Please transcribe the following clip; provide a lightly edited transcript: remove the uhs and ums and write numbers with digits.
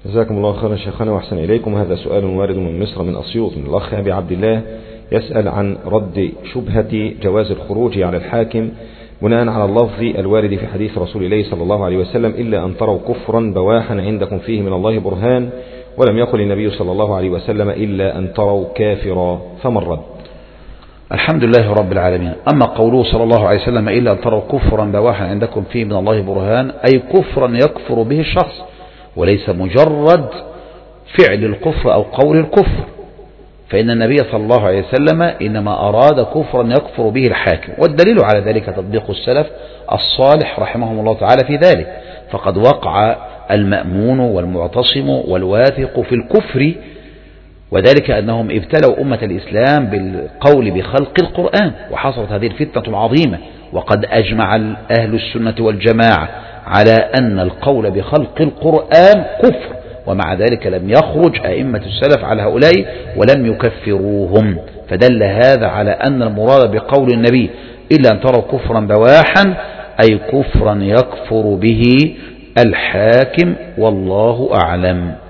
جزاكم الله خيرا شيخنا وأحسن إليكم. هذا سؤال وارد من مصر من أسيوط من الأخ أبي عبد الله، يسأل عن رد شبهة جواز الخروج على الحاكم بناء على اللفظ الوارد في حديث رسول الله صلى الله عليه وسلم: إلا أن تروا كفرا بواحا عندكم فيه من الله برهان، ولم يقل النبي صلى الله عليه وسلم: إلا أن تروا كافرا، فما الرد؟ الحمد لله رب العالمين. أما قوله صلى الله عليه وسلم: إلا أن تروا كفرا بواحا عندكم فيه من الله برهان، أي كفرا يكفر به الشخص، وليس مجرد فعل الكفر أو قول الكفر، فإن النبي صلى الله عليه وسلم إنما أراد كفرا يكفر به الحاكم، والدليل على ذلك تطبيق السلف الصالح رحمهم الله تعالى في ذلك، فقد وقع المأمون والمعتصم والواثق في الكفر، وذلك أنهم ابتلوا أمة الإسلام بالقول بخلق القرآن، وحصلت هذه الفتنة العظيمة، وقد أجمع أهل السنة والجماعة على أن القول بخلق القرآن كفر، ومع ذلك لم يخرج أئمة السلف على هؤلاء ولم يكفروهم، فدل هذا على أن المراد بقول النبي: إلا أن تروا كفرا بواحا، أي كفرا يكفر به الحاكم، والله أعلم.